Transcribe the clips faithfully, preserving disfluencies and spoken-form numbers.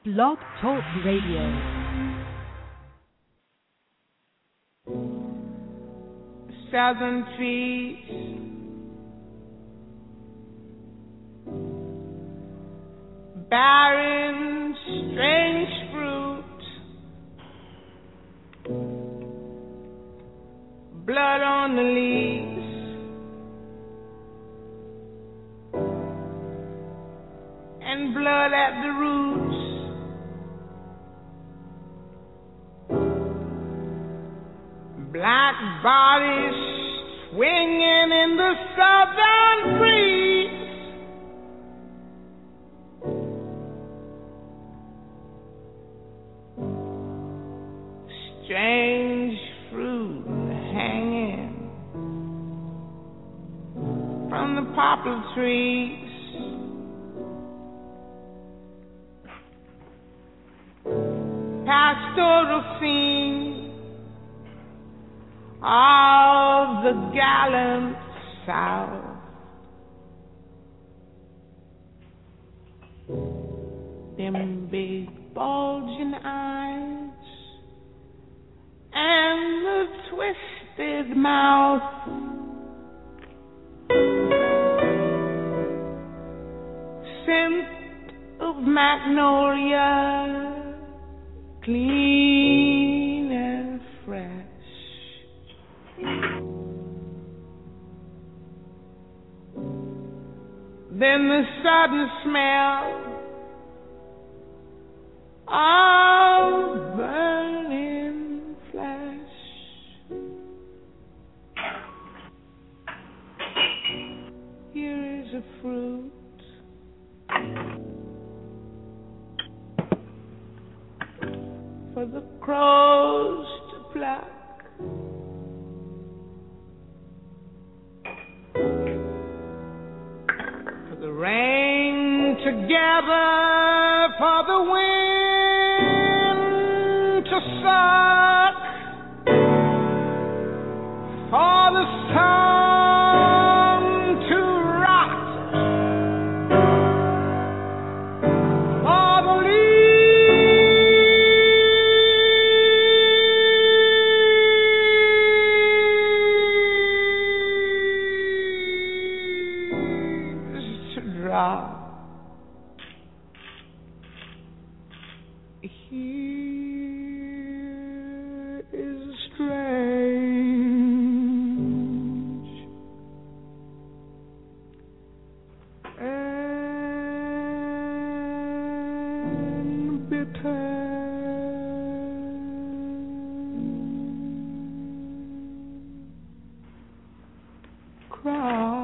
Blog Talk Radio. Southern trees, barren, strange fruit, blood on the leaves, and blood at the roots. Black bodies swinging in the southern breeze. Strange fruit hanging from the poplar trees. Pastoral scene of the gallant South. Them big bulging eyes and the twisted mouth. Scent of magnolia, clean and fresh. Then the sudden smell of burning flesh. Here is a fruit for the crows to pluck. The rain together for the wind to suck, for the sun to rot, for the here is strange and bitter. Cry.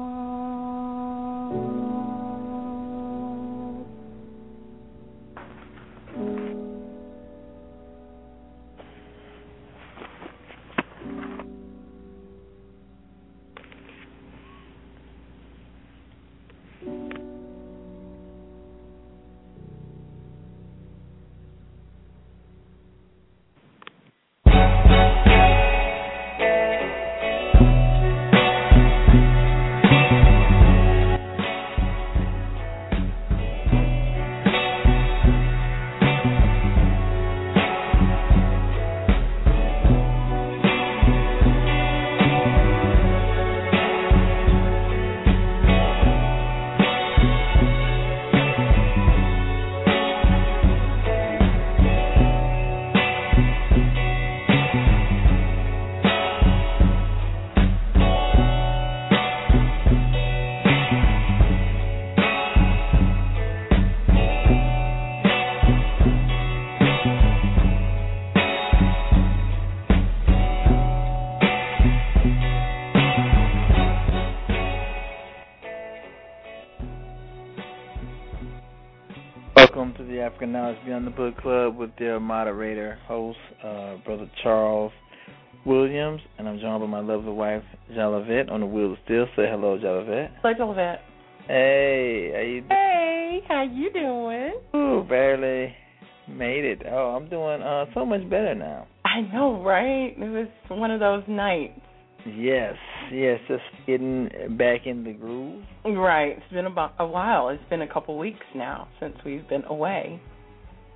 Welcome to the African Knowledge Beyond the Book Club with their moderator, host, uh, Brother Charles Williams, and I'm joined by my lovely wife, Jalavette, on the wheel of steel. Say hello, Jalavette. Hello, Jalavette. Hey, how you doing? Hey, how you doing? Ooh, barely made it. Oh, I'm doing uh, so much better now. I know, right? It was one of those nights. Yes, yes, just getting back in the groove. Right. It's been about a while. It's been a couple weeks now since we've been away.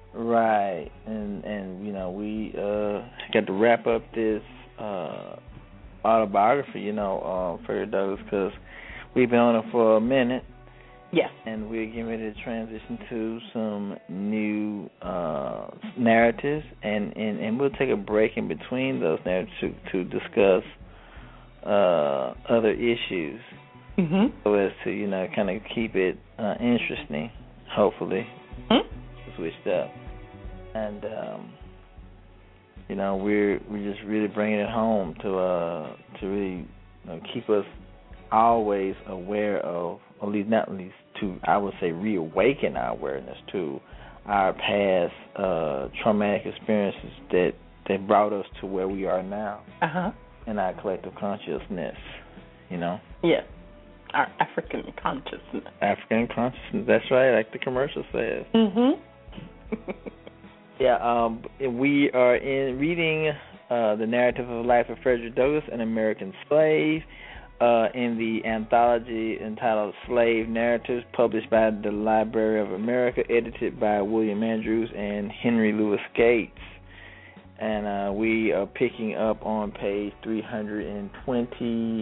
Right, and and you know we uh, got to wrap up this uh, autobiography, you know, uh, Frederick Douglass, because we've been on it for a minute. Yes. And we're getting ready to transition to some new uh, narratives, and, and, and we'll take a break in between those narratives to, to discuss uh, other issues, mm-hmm. so as to, you know, kind of keep it uh, interesting, hopefully, mm-hmm. switched up. And, um, you know, we're we're just really bringing it home to uh, to really, you know, keep us always aware of, at least not at least to, I would say, reawaken our awareness to our past uh, traumatic experiences that, that brought us to where we are now uh-huh. in our collective consciousness, you know? Yes, our African consciousness. African consciousness, that's right, like the commercial says. Mm-hmm. Yeah, um, we are in reading uh, The Narrative of the Life of Frederick Douglass, an American Slave, Uh, in the anthology entitled Slave Narratives, published by the Library of America, edited by William Andrews and Henry Louis Gates. And uh, we are picking up on page three twenty-one,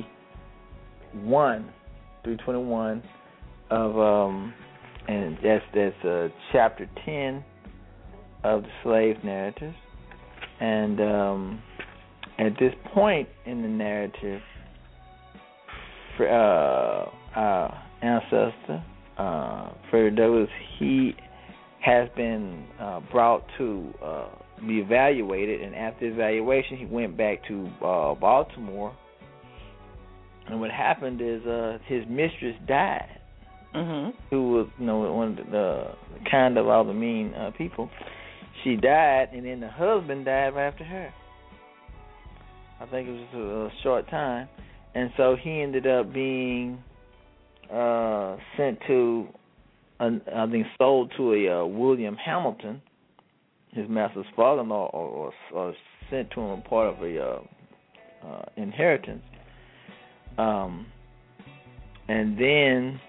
three twenty-one of, um, and that's, that's uh, chapter ten of the Slave Narratives. And um, at this point in the narrative, Uh, our ancestor, uh, Frederick Douglass, he has been uh, brought to uh, be evaluated, and after evaluation, he went back to uh, Baltimore. And what happened is uh, his mistress died, mm-hmm. who was, you know, one of the, the kind of all the mean uh, people. She died, and then the husband died right after her. I think it was a, a short time. And so he ended up being uh, sent to, uh, I think, sold to a uh, William Hamilton, his master's father-in-law, or, or, or sent to him a part of a uh, uh, inheritance. Um, and then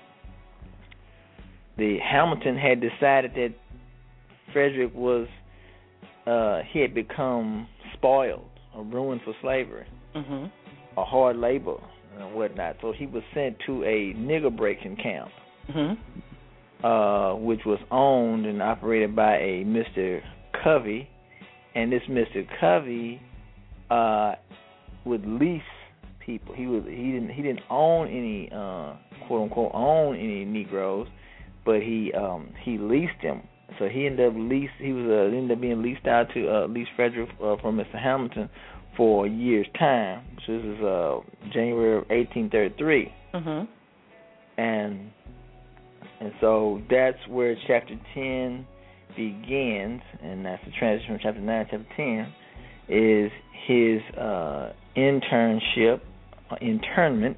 the Hamilton had decided that Frederick was, uh, he had become spoiled or ruined for slavery. Mm-hmm. A hard labor and whatnot. So he was sent to a nigger breaking camp, mm-hmm. uh, which was owned and operated by a Mister Covey. And this Mister Covey uh, would lease people. He was he didn't he didn't own any uh, quote unquote own any Negroes, but he um, he leased them. So he ended up leased. He was uh, ended up being leased out to uh, lease Frederick uh, from Mister Hamilton for a year's time. So this is uh, January of eighteen thirty-three. Mm-hmm. And and so that's where chapter ten begins, and that's the transition from chapter nine to chapter ten, is his uh, internship, uh, internment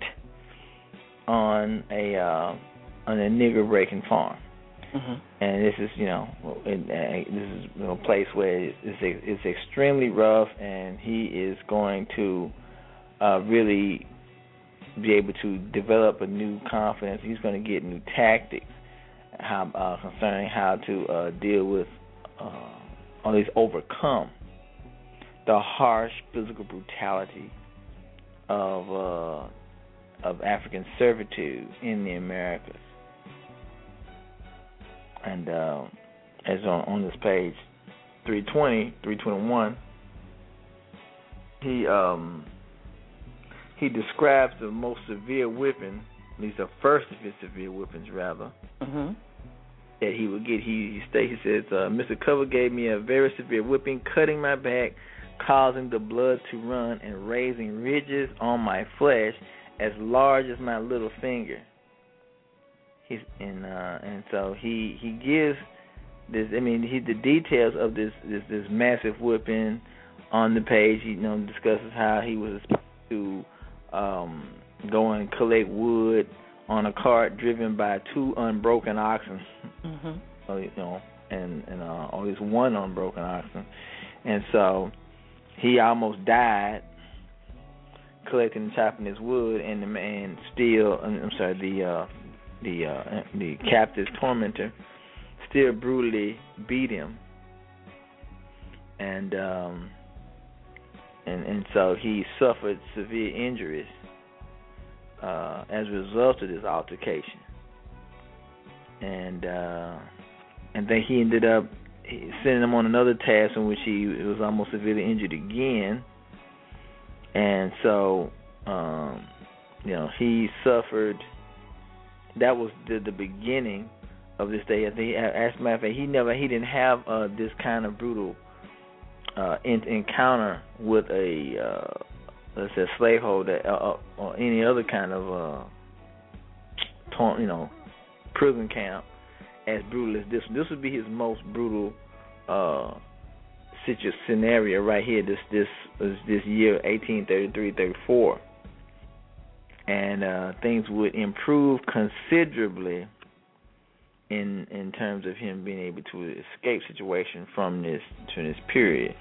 on a uh, on a nigger breaking farm. Mm-hmm. And this is, you know, it, uh, this is you know, a place where it's, it's extremely rough, and he is going to uh, really be able to develop a new confidence. He's going to get new tactics how, uh, concerning how to uh, deal with, uh, or at least overcome the harsh physical brutality of uh, of African servitude in the Americas. And uh, as on, on this page, three twenty, three twenty-one, he um, he describes the most severe whipping, at least the first of his severe whippings, rather, mm-hmm. that he would get. He, he states, he says, uh, Mister Cover gave me a very severe whipping, cutting my back, causing the blood to run, and raising ridges on my flesh as large as my little finger. He's and uh, and so he he gives this. I mean, he the details of this this, this massive whipping on the page. He you know discusses how he was to um, go and collect wood on a cart driven by two unbroken oxen. Mm-hmm. So, you know, and and uh, or at least one unbroken oxen, and so he almost died collecting and chopping his wood, and the man still. I'm sorry, the. Uh, The uh, the captive's tormentor still brutally beat him and um, and and so he suffered severe injuries uh, as a result of this altercation, and uh, and then he ended up sending him on another task in which he was almost severely injured again, and so um, you know he suffered. That was the, the beginning of this day. I think, as a matter of fact, he never, he didn't have uh, this kind of brutal uh, in, encounter with a, uh, let's say, slaveholder uh, or any other kind of, uh, torn, you know, prison camp as brutal as this. This would be his most brutal uh, situ- scenario right here. This this this year, eighteen thirty-three thirty-four. And uh, things would improve considerably in in terms of him being able to escape situation from this to this period.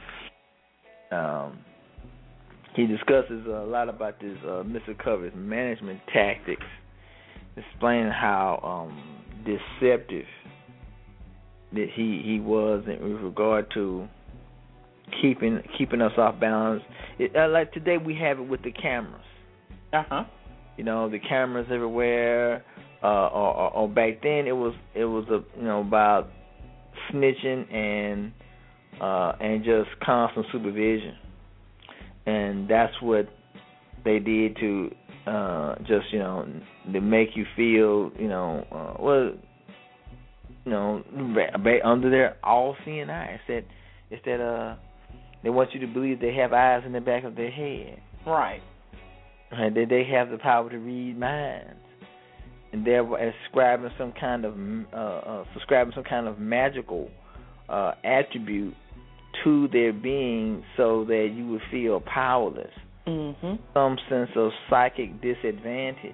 Um, he discusses a lot about this uh, Mister Covey's management tactics, explaining how um, deceptive that he he was in regard to keeping keeping us off balance. It, uh, like today, we have it with the cameras. Uh huh. You know, the cameras everywhere. Uh, or, or, or back then, it was it was a you know about snitching and uh, and just constant supervision, and that's what they did to uh, just you know to make you feel you know uh, well you know under their all-seeing eye. It's that it's that uh they want you to believe they have eyes in the back of their head. Right. And that they have the power to read minds, and they're ascribing some kind of uh, uh, subscribing some kind of magical uh, attribute to their being, so that you would feel powerless, mm-hmm. some sense of psychic disadvantage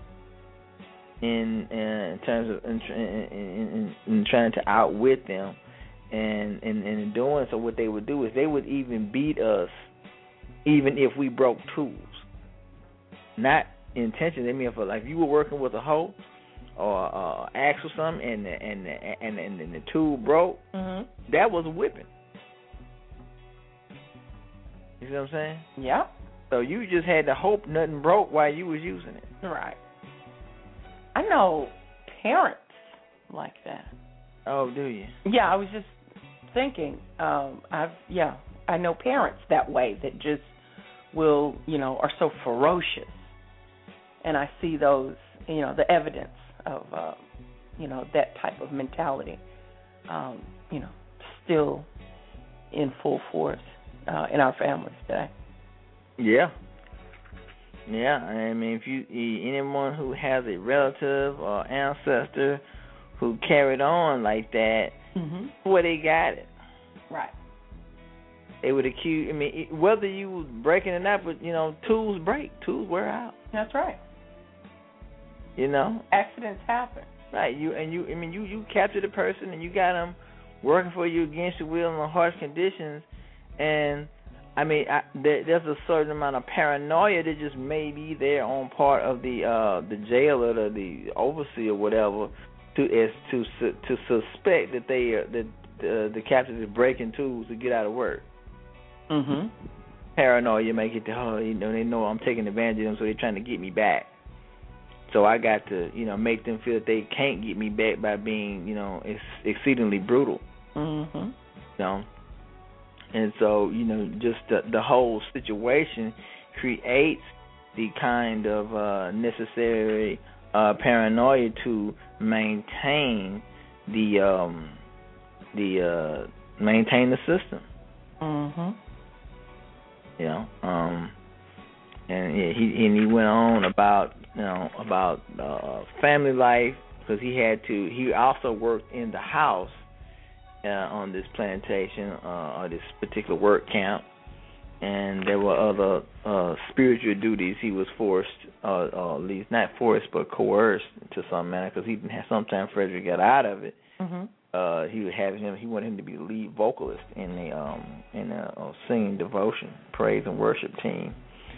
in in terms of in, in, in, in trying to outwit them, and, and, and in doing so, what they would do is they would even beat us, even if we broke tools. Not intention. I mean, if like if you were working with a hoe or uh, axe or something, and the, and the, and and, and the tool broke, mm-hmm. that was a whipping. You see what I'm saying? Yeah. So you just had to hope nothing broke while you was using it. Right. I know parents like that. Oh, do you? Yeah, I was just thinking. Um, I've yeah, I know parents that way that just will you know are so ferocious. And I see those, you know, the evidence of, uh, you know, that type of mentality, um, you know, still in full force uh, in our families today. Yeah. Yeah. I mean, if you anyone who has a relative or ancestor who carried on like that, mm-hmm. where they got it. Right. They would accuse, I mean, whether you was breaking it up, but, you know, tools break, tools wear out. That's right. You know, accidents happen. Right. You and you. I mean, you, you captured a person and you got them working for you against your will in harsh conditions, and I mean, I, there, there's a certain amount of paranoia that just may be there on part of the uh, the jailer or the overseer or whatever to as to to suspect that they uh, that uh, the captain is breaking tools to get out of work. Mhm. Paranoia make it to oh, you know, they know I'm taking advantage of them, so they're trying to get me back. So I got to, you know, make them feel that they can't get me back by being, you know, ex- exceedingly brutal. Mm-hmm. You know, and so, you know, just the, the whole situation creates the kind of uh, necessary uh, paranoia to maintain the um, the uh, maintain the system. Mm-hmm. You know, um, and yeah, he and he went on about. You know, about uh, family life, because he had to. He also worked in the house uh, on this plantation uh, or this particular work camp, and there were other uh, spiritual duties he was forced, uh, or at least not forced, but coerced to some manner, because he didn't have. Sometimes Frederick got out of it. Mm-hmm. Uh, he would have him. He wanted him to be the lead vocalist in the um, in the uh, singing devotion, praise and worship team.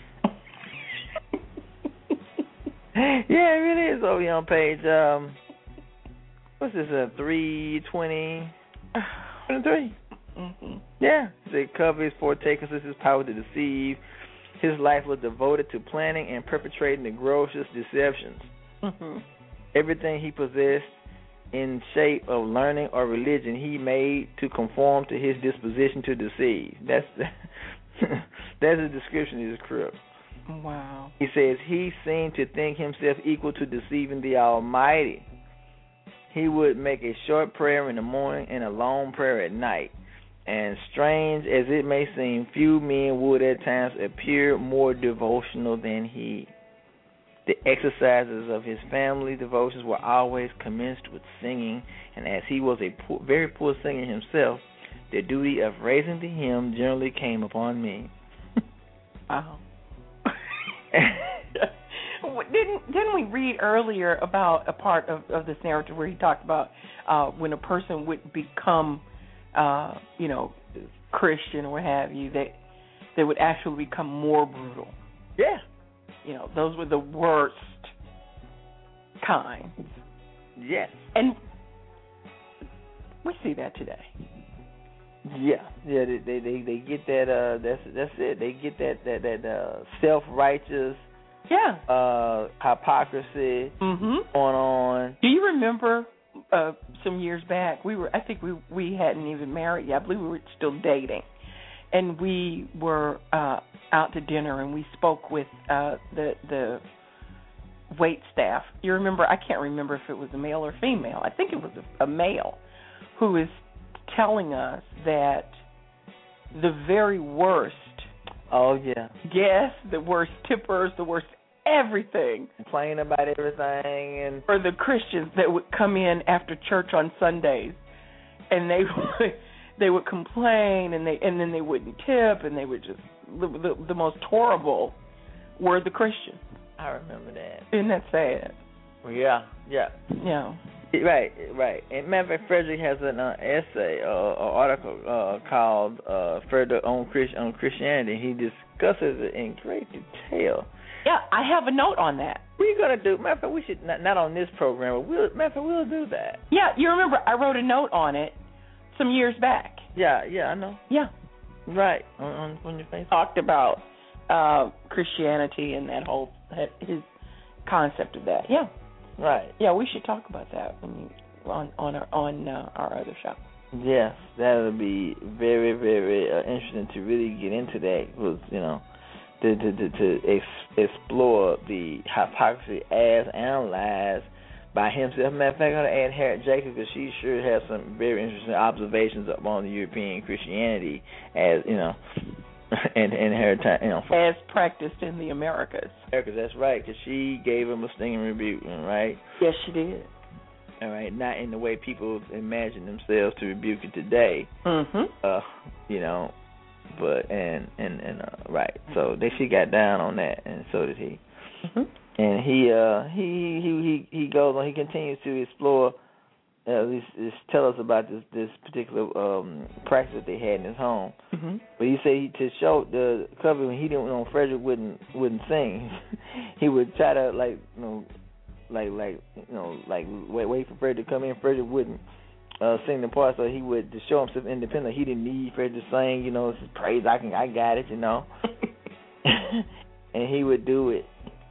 Yeah, it really is over here on page, um, what's this, uh, three twenty, twenty-three? Mm-hmm. Yeah. They cover his forte consists his power to deceive. His life was devoted to planning and perpetrating the grossest deceptions. Mm-hmm. Everything he possessed in shape of learning or religion he made to conform to his disposition to deceive. That's that's a description of his crook. Wow. He says he seemed to think himself equal to deceiving the Almighty. He would make a short prayer in the morning and a long prayer at night. And strange as it may seem, few men would at times appear more devotional than he. The exercises of his family devotions were always commenced with singing, and as he was a poor, very poor singer himself, the duty of raising the hymn generally came upon me. Wow. didn't didn't we read earlier about a part of, of this narrative where he talked about uh, when a person would become, uh, you know, Christian or what have you, that they would actually become more brutal. Yeah. You know, those were the worst kinds. Yes. And we see that today. Yeah, yeah, they they they, they get that. Uh, that's that's it. They get that that that uh, self-righteous, yeah, uh, hypocrisy mm-hmm. going on. Do you remember uh, some years back? We were, I think we we hadn't even married yet. I believe we were still dating, and we were uh, out to dinner, and we spoke with uh, the the wait staff. You remember? I can't remember if it was a male or female. I think it was a, a male who is telling us that the very worst, oh yeah, guests, the worst tippers, the worst everything, complaining about everything, and for the Christians that would come in after church on Sundays, and they would they would complain, and they and then they wouldn't tip, and they would just the, the, the most horrible were the Christians. I remember that. Isn't that sad? Yeah, yeah, yeah. Right, right. And matter of fact, Frederick has an uh, essay or uh, article uh, called uh, "Further on, Christ- on Christianity." He discusses it in great detail. Yeah, I have a note on that. What are you gonna do? Matter of fact, we should not, not on this program, but we'll matter of fact, we'll do that. Yeah, you remember I wrote a note on it some years back. Yeah, yeah, I know. Yeah, right on on, on your face. Talked about uh, Christianity and that whole his concept of that. Yeah. Right. Yeah, we should talk about that when you on on our on uh, our other show. Yes, that would be very very uh, interesting to really get into that, because you know, to to to, to ex- explore the hypocrisy as analyzed by himself. Matter of fact, I'm gonna add Harriet Jacobs, because she sure has some very interesting observations upon the European Christianity, as you know. And and her time, you know, as practiced in the Americas. Americas, that's right, because she gave him a stinging rebuke, right? Yes, she did. All right, not in the way people imagine themselves to rebuke it today. Mm-hmm. Uh, you know, but and and and uh, right. So they she got down on that, and so did he. Mm-hmm. And he uh he he he he goes on. He continues to explore. Uh, at least, just tell us about this this particular um, practice that they had in his home. Mm-hmm. But he said he, to show the cover when he didn't know Frederick wouldn't wouldn't sing, he would try to like you know like like you know like wait wait for Frederick to come in. Frederick wouldn't uh, sing the part, so he would to show himself independent. He didn't need Frederick to sing. You know, it's just praise. I can I got it. You know, and he would do it.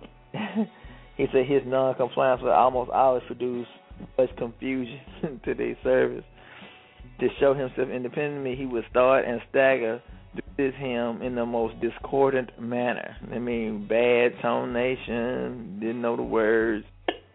He said his non-compliance would almost always produce much confusion to their service. To show himself independently, he would start and stagger this hymn in the most discordant manner. I mean, bad tonation, didn't know the words.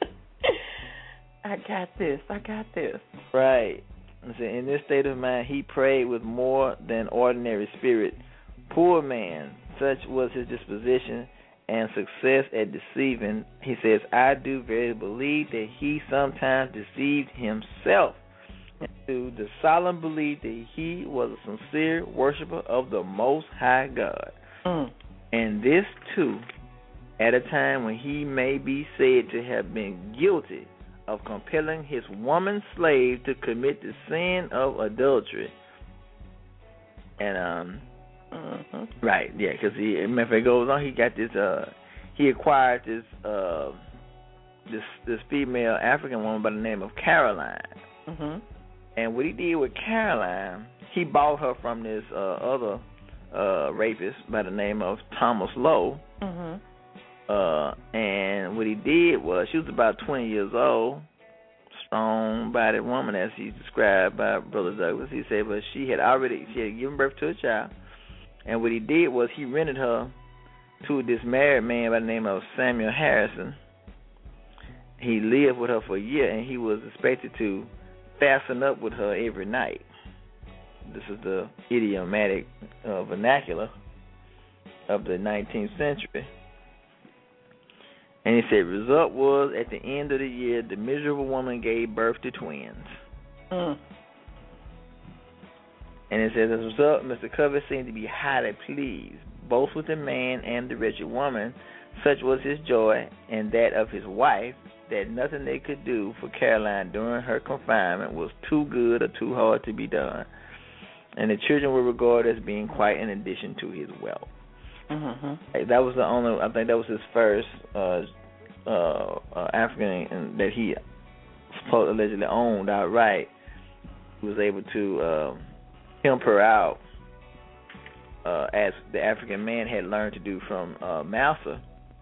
I got this, I got this. Right. So in this state of mind, he prayed with more than ordinary spirit. Poor man, such was his disposition and success at deceiving. He says, I do verily believe that he sometimes deceived himself into the solemn belief that he was a sincere worshiper of the Most High God. Mm. And this, too, at a time when he may be said to have been guilty of compelling his woman slave to commit the sin of adultery. And, um, Mm-hmm. Right, yeah, because he, if it goes on, he got this, uh, he acquired this, uh, this, this female African woman by the name of Caroline. Mm-hmm. And what he did with Caroline, he bought her from this uh, other uh, rapist by the name of Thomas Lowe. Mhm. Uh, and what he did was, she was about twenty years old, strong-bodied woman, as he's described by Brother Douglas. He said, but she had already, she had given birth to a child. And what he did was he rented her to this married man by the name of Samuel Harrison. He lived with her for a year, and he was expected to fasten up with her every night. This is the idiomatic uh, vernacular of the nineteenth century. And he said, result was, at the end of the year, the miserable woman gave birth to twins. Mm. And it says, as a result, Mister Covey seemed to be highly pleased, both with the man and the wretched woman. Such was his joy and that of his wife, that nothing they could do for Caroline during her confinement was too good or too hard to be done. And the children were regarded as being quite an addition to his wealth. Mm-hmm. That was the only, I think that was his first uh, uh, uh, African that he supposed allegedly owned outright. He was able to uh, pimp her out, uh, as the African man had learned to do from uh, Mouser.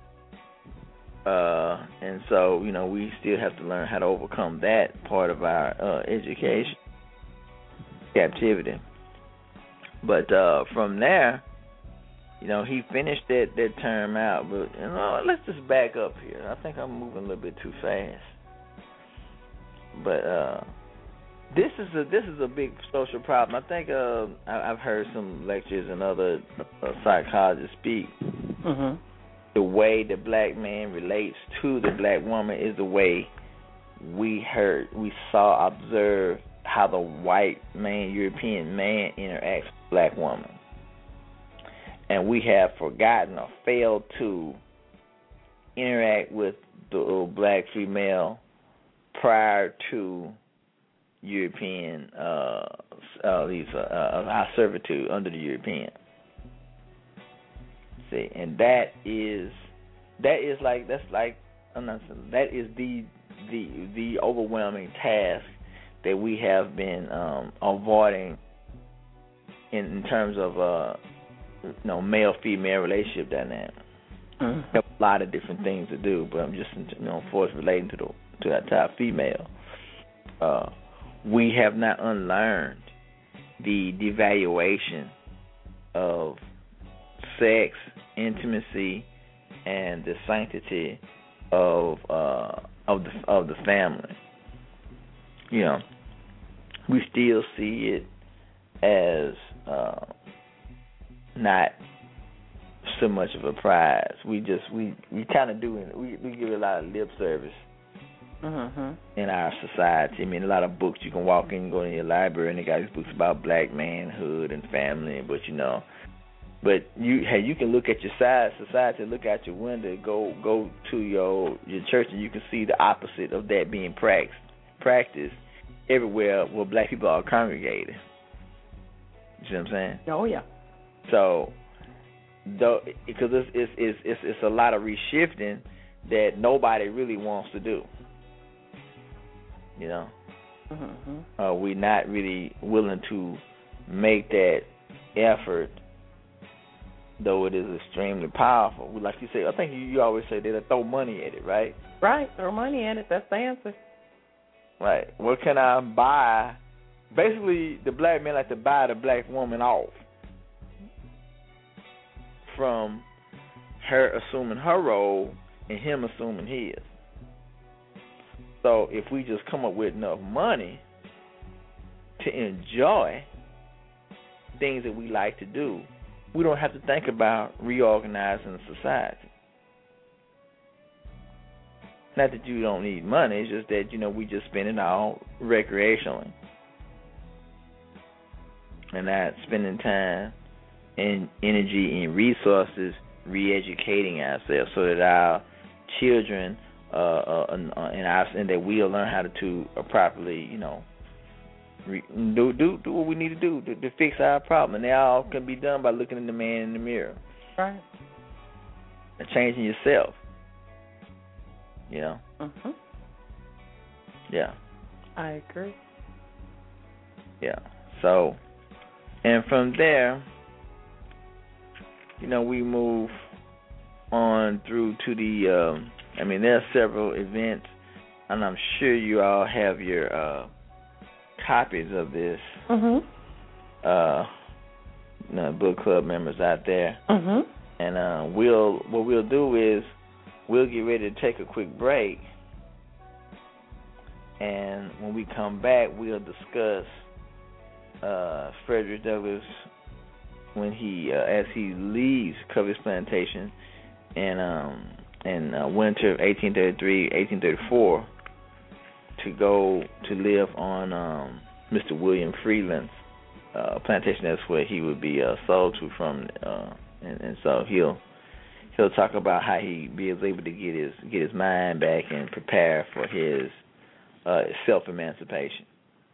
Uh, and so, you know, we still have to learn how to overcome that part of our uh, education, captivity. But uh, from there, you know, he finished that, that term out. But, you know, let's just back up here. I think I'm moving a little bit too fast. But uh, this is a this is a big social problem. I think uh, I, I've heard some lectures and other uh, psychologists speak. Mm-hmm. The way the black man relates to the black woman is the way we heard, we saw, observed how the white man, European man interacts with the black woman. And we have forgotten or failed to interact with the black female prior to European, uh, uh, these, uh, uh, our servitude under the European. See, and that is that is like that's like I'm not saying, that is the the the overwhelming task that we have been um, avoiding in, in terms of uh, you know, male-female relationship dynamic. Mm-hmm. Have a lot of different things to do, but I'm just, you know, force relating to the to that type of female. Uh, we have not unlearned the devaluation of sex, intimacy, and the sanctity of uh, of the of the family. You know, we still see it as uh, not so much of a prize. We just we, we kind of do it. We we give it a lot of lip service mm-hmm. in our society. I mean, a lot of books you can walk in, and go to your library, and they got these books about black manhood and family. But you know, but you hey, you can look at your side society, look out your window, go go to your your church, and you can see the opposite of that being practiced practiced everywhere where black people are congregated. You see what I'm saying? Oh yeah. So, though, because it's it's, it's it's it's a lot of reshifting that nobody really wants to do. You know, mm-hmm. uh, we're not really willing to make that effort, though it is extremely powerful. Like you say, I think you, you always say they throw money at it, right? Right, throw money at it. That's the answer. Right. What can I buy? Basically, the black man like to buy the black woman off from her assuming her role and him assuming his. So if we just come up with enough money to enjoy things that we like to do, we don't have to think about reorganizing society. Not that you don't need money, it's just that, you know, we just spend it all recreationally and not spending time and energy and resources re-educating ourselves so that our children uh, uh, and, uh, and, our, and that we'll learn how to, to uh, properly, you know, re- do, do do what we need to do to, to fix our problem. And they all can be done by looking at the man in the mirror. Right. And changing yourself. You know? Mm-hmm. Yeah. I agree. Yeah. So, And from there, you know, we move on through to the, um, I mean, there are several events, and I'm sure you all have your uh, copies of this. Mm-hmm. Uh, you know, book club members out there. Mm-hmm. And uh, we'll, what we'll do is we'll get ready to take a quick break. And when we come back, we'll discuss uh, Frederick Douglass when he, uh, as he leaves Covey's Plantation in um, in uh, winter of eighteen thirty-three, eighteen thirty-four, to go to live on um, Mister William Freeland's uh, plantation. That's where he would be uh, sold to from, uh, and, and so he'll he'll talk about how he be able to get his get his mind back and prepare for his uh, self-emancipation.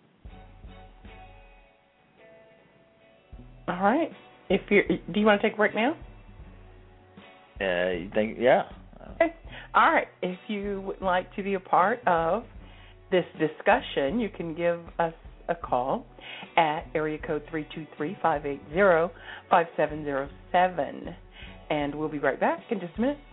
All right. If you do, you want to take a break now? Uh, you think? Yeah. Okay. All right. If you would like to be a part of this discussion, you can give us a call at area code three two three, five eight zero, five seven zero seven. And we'll be right back in just a minute.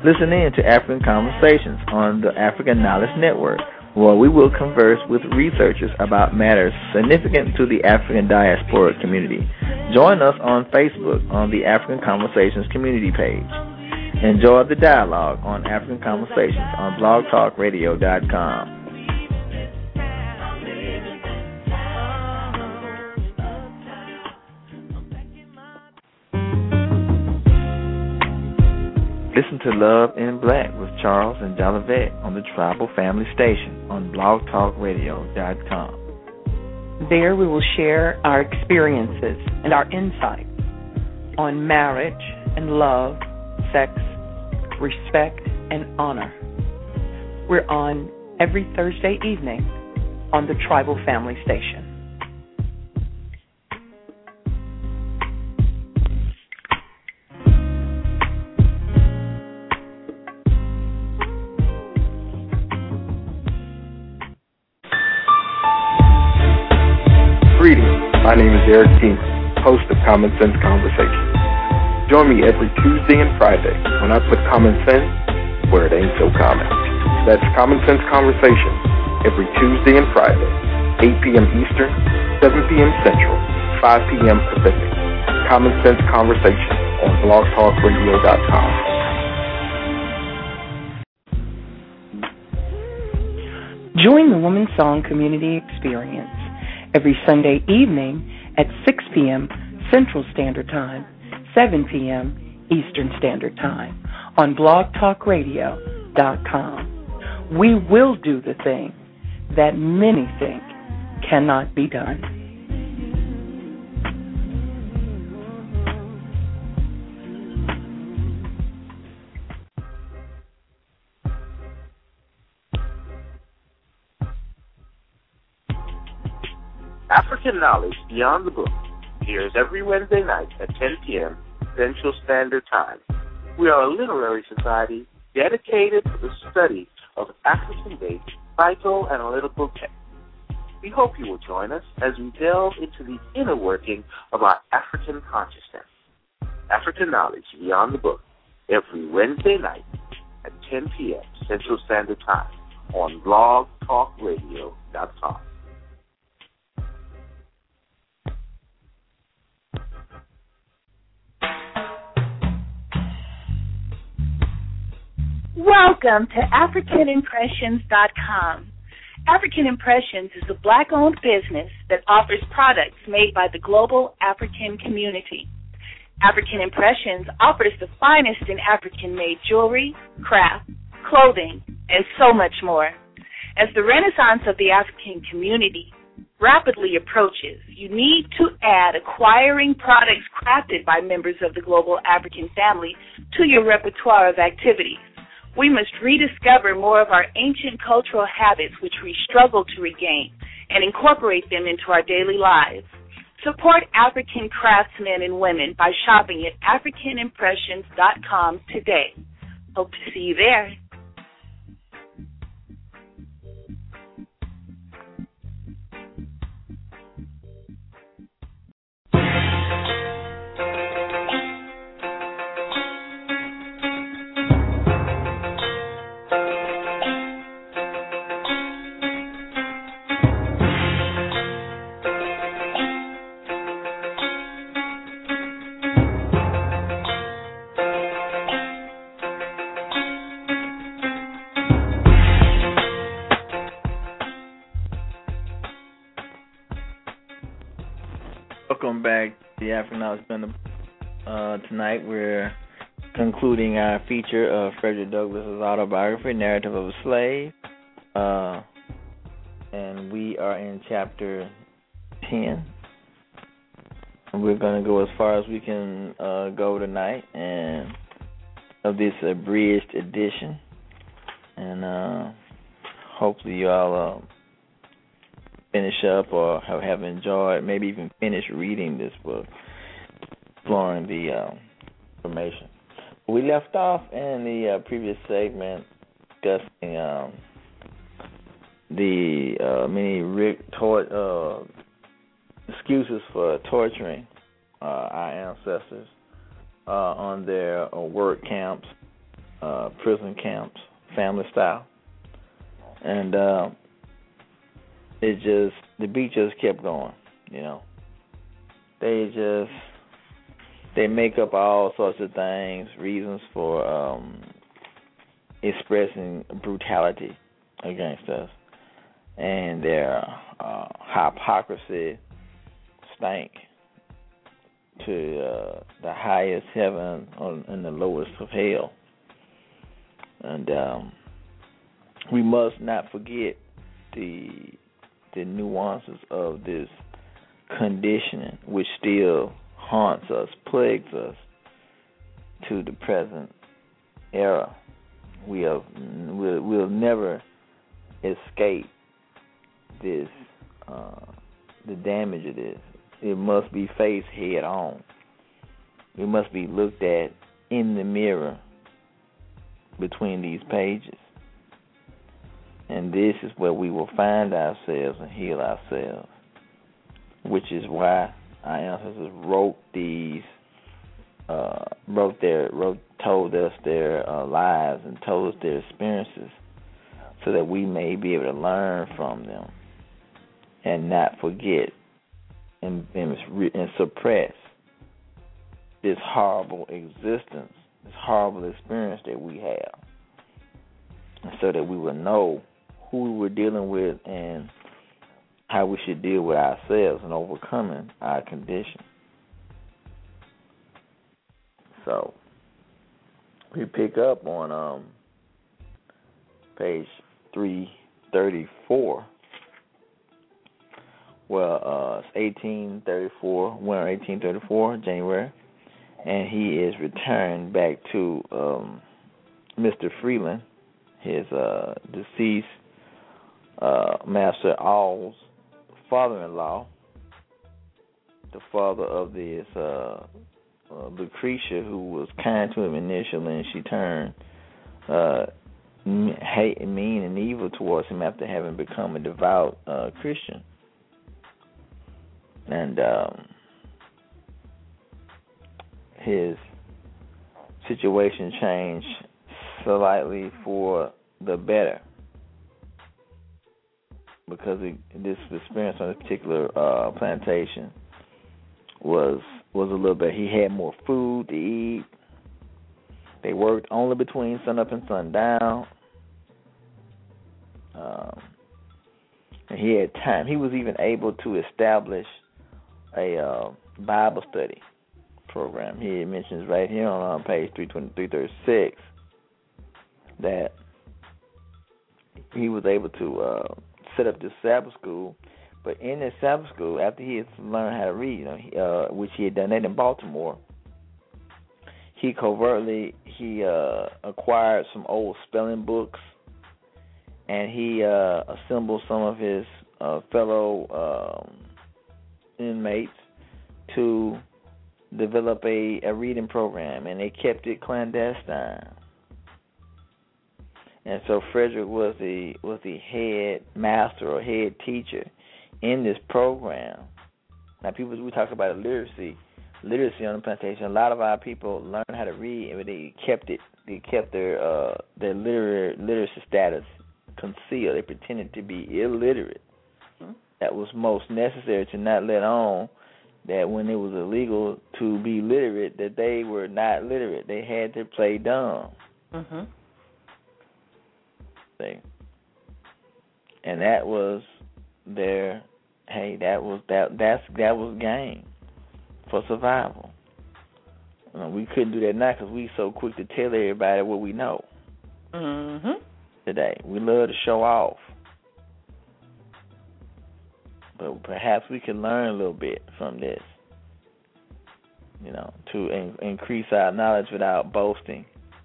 Listen in to African Conversations on the African Knowledge Network, where we will converse with researchers about matters significant to the African diaspora community. Join us on Facebook on the African Conversations community page. Enjoy the dialogue on African Conversations on blog talk radio dot com. Listen to Love in Black with Charles and Jolivet on the Tribal Family Station on blog talk radio dot com. There we will share our experiences and our insights on marriage and love, sex, respect, and honor. We're on every Thursday evening on the Tribal Family Station. Greetings, my name is Eric King, host of Common Sense Conversations. Join me every Tuesday and Friday when I put common sense where it ain't so common. That's Common Sense Conversations every Tuesday and Friday, eight p.m. Eastern, seven p.m. Central, five p.m. Pacific. Common Sense Conversations on blog talk radio dot com. Join the Woman Song Community Experience every Sunday evening at six p.m. Central Standard Time, seven p.m. Eastern Standard Time on blog talk radio dot com. We will do the thing that many think cannot be done. African Knowledge Beyond the Book airs every Wednesday night at ten p.m. Central Standard Time. We are a literary society dedicated to the study of African-based psychoanalytical texts. We hope you will join us as we delve into the inner working of our African consciousness. African Knowledge Beyond the Book every Wednesday night at ten p.m. Central Standard Time on blog talk radio dot com. Welcome to African Impressions dot com. African Impressions is a black-owned business that offers products made by the global African community. African Impressions offers the finest in African-made jewelry, craft, clothing, and so much more. As the renaissance of the African community rapidly approaches, you need to add acquiring products crafted by members of the global African family to your repertoire of activities. We must rediscover more of our ancient cultural habits which we struggle to regain and incorporate them into our daily lives. Support African craftsmen and women by shopping at African Impressions dot com today. Hope to see you there. Welcome back to the African Knowledge Bender. Uh, tonight we're concluding our feature of Frederick Douglass's autobiography, Narrative of a Slave. Uh, and we are in chapter ten. And we're going to go as far as we can uh, go tonight and of this abridged edition. And uh, hopefully you all... Uh, finish up or have, have enjoyed, maybe even finish reading this book, exploring the uh, information. We left off in the uh, previous segment discussing um, the uh, many ri- tor- uh, excuses for torturing uh, our ancestors uh, on their uh, work camps uh, prison camps, family style, and uh, it just the beat just kept going. You know, they just they make up all sorts of things, reasons for um, expressing brutality against us, and their uh, hypocrisy stank to uh, the highest heaven and the lowest of hell. And um, we must not forget the the nuances of this conditioning, which still haunts us, plagues us to the present era. We have we'll, we'll never escape this uh, the damage of this. It must be faced head on. It must be looked at in the mirror between these pages. And this is where we will find ourselves and heal ourselves, which is why our ancestors wrote these, uh, wrote their, wrote, told us their uh, lives and told us their experiences, so that we may be able to learn from them and not forget and, and, and suppress this horrible existence, this horrible experience that we have, and so that we will know who we're dealing with and how we should deal with ourselves in overcoming our condition. So we pick up on um, page three thirty-four. Well, uh, it's eighteen thirty-four, winter eighteen thirty-four, January, and he is returned back to um, Mister Freeland, his uh, deceased uh, Master All's father-in-law, the father of this uh, uh, Lucretia, who was kind to him initially, and she turned uh, hate and mean and evil towards him after having become a devout uh, Christian. And um, his situation changed slightly for the better, because it, this experience on this particular uh, plantation was was a little bit. He had more food to eat. They worked only between sunup and sundown. Um, and he had time. He was even able to establish a uh, Bible study program. He mentions right here on uh, page three thirty-six that he was able to uh, set up this Sabbath school. But in this Sabbath school, after he had learned how to read, you know, he, uh, which he had done that in Baltimore, he covertly he uh, acquired some old spelling books, and he uh, assembled some of his uh, fellow um, inmates to develop a, a reading program, and they kept it clandestine. And so Frederick was the was the head master or head teacher in this program. Now, people, we talk about literacy, literacy on the plantation. A lot of our people learned how to read, but they kept it. They kept their uh, their literary literacy status concealed. They pretended to be illiterate. Mm-hmm. That was most necessary to not let on that when it was illegal to be literate, that they were not literate. They had to play dumb. Mm-hmm. See? And that was their, hey, that was that that's that was game for survival. You know, we couldn't do that now because we so quick to tell everybody what we know. Mm-hmm. Today, we love to show off, but perhaps we can learn a little bit from this. You know, to in, increase our knowledge without boasting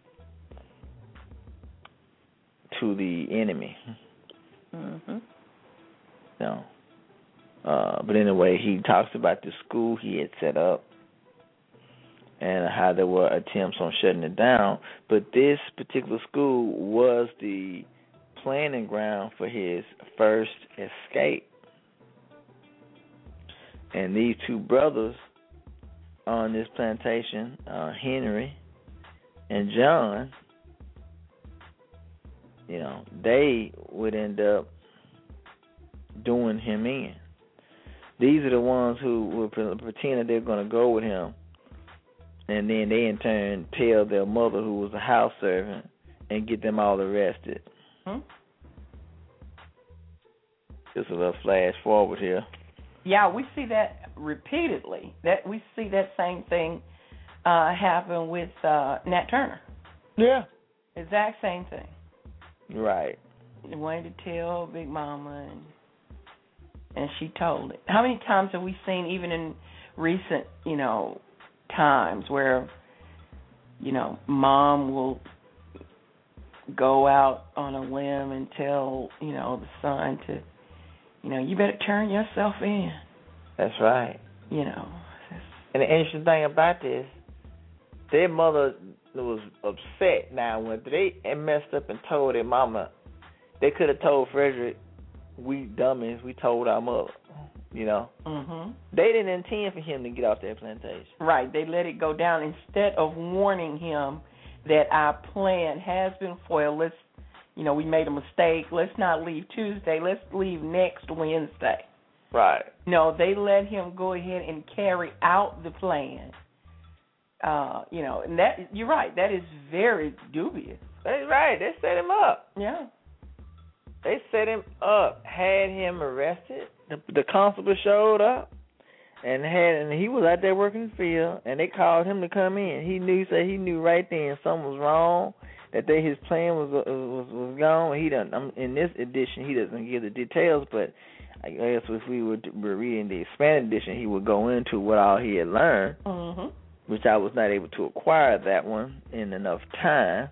to the enemy. Mm-hmm. You know, uh, but anyway, he talks about the school he had set up and how there were attempts on shutting it down. But this particular school was the planning ground for his first escape. And these two brothers on this plantation, uh, Henry and John, you know, they would end up doing him in. These are the ones who would pretend that they're going to go with him, and then they in turn tell their mother, who was a house servant, and get them all arrested. Hmm? Just a little flash forward here. Yeah, we see that repeatedly. That we see that same thing uh, happen with uh, Nat Turner. Yeah. Exact same thing. Right. They wanted to tell Big Mama, and, and she told it. How many times have we seen, even in recent, you know, times, where, you know, mom will go out on a limb and tell, you know, the son to, you know, you better turn yourself in. That's right. You know. And the interesting thing about this, their mother was upset now when they messed up and told their mama. They could have told Frederick, we dummies, we told our mother, you know. Mm-hmm. They didn't intend for him to get off that plantation. Right. They let it go down instead of warning him that our plan has been foiled. Let's, you know, we made a mistake. Let's not leave Tuesday. Let's leave next Wednesday. Right. No, they let him go ahead and carry out the plan. Uh, you know, and that, you're right, that is very dubious. That's right. They set him up. Yeah. They set him up, had him arrested. The, the constable showed up, and had and he was out there working the field, and they called him to come in. He knew, said he knew right then something was wrong, that they, his plan was was was gone. He doesn't. Um, in this edition, he doesn't give the details, but I guess if we were, were reading the expanded edition, he would go into what all he had learned, mm-hmm. which I was not able to acquire that one in enough time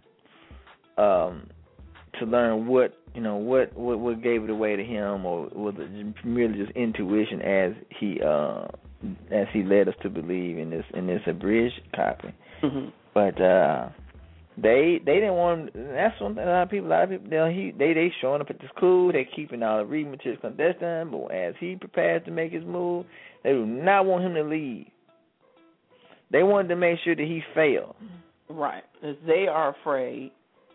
um, to learn what. You know, what, what what gave it away to him, or was it merely just intuition as he uh, as he led us to believe in this in this abridged copy? Mm-hmm. But uh, they they didn't want him. That's one thing. A lot of people, a lot of people, you know, he they they showing up at the school. They keeping all the reading materials clandestine. But as he prepares to make his move, they do not want him to leave. They wanted to make sure that he failed. Right, because they are afraid.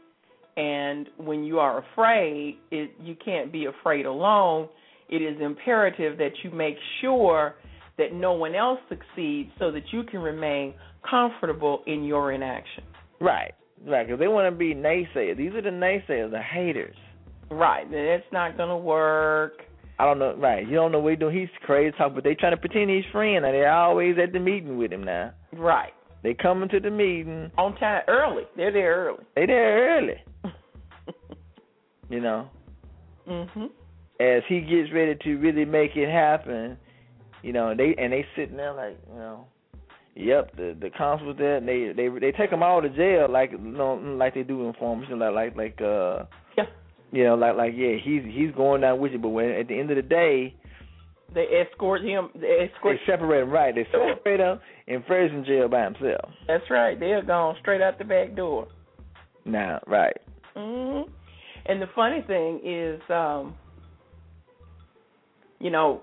And when you are afraid, it, you can't be afraid alone. It is imperative that you make sure that no one else succeeds so that you can remain comfortable in your inaction. Right, right, because they want to be naysayers. These are the naysayers, the haters. Right, that's not going to work. I don't know, right, you don't know what he's doing. He's crazy talk, but they trying to pretend he's friend, and they're always at the meeting with him now. Right. They coming to the meeting. On time, early. They're there early. They there early. You know, mm-hmm. As he gets ready to really make it happen, you know, they and they sitting there like, you know, yep, the the constable's there, and they they they take them all to jail like you know, like they do in forms, like like like uh, yeah, you know, like like yeah, he's he's going down with you, but when at the end of the day, they escort him. They escort. They separate him, right? They separate him, and Fred's in jail by himself. That's right. They're gone straight out the back door. Now, right. Mm-hmm. And the funny thing is, um, you know,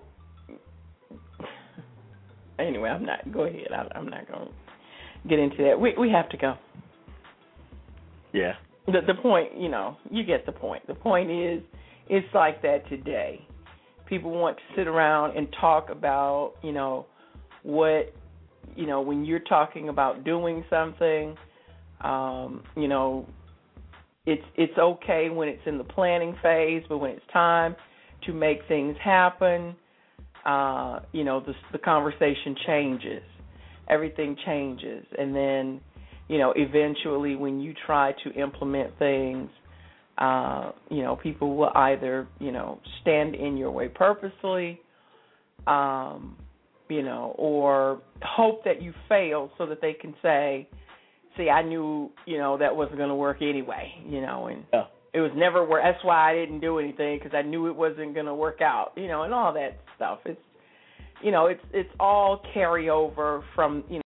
anyway, I'm not, go ahead. I, I'm not going to get into that. We we have to go. Yeah. The, the point, you know, you get the point. The point is, it's like that today. People want to sit around and talk about, you know, what, you know, when you're talking about doing something, um, you know, It's it's okay when it's in the planning phase, but when it's time to make things happen, uh, you know, the, the conversation changes. Everything changes. And then, you know, eventually when you try to implement things, uh, you know, people will either, you know, stand in your way purposely, um, you know, or hope that you fail so that they can say, see, I knew, you know, that wasn't going to work anyway, you know, and yeah. It was never work. That's why I didn't do anything, because I knew it wasn't going to work out, you know, and all that stuff. It's, you know, it's it's all carryover from, you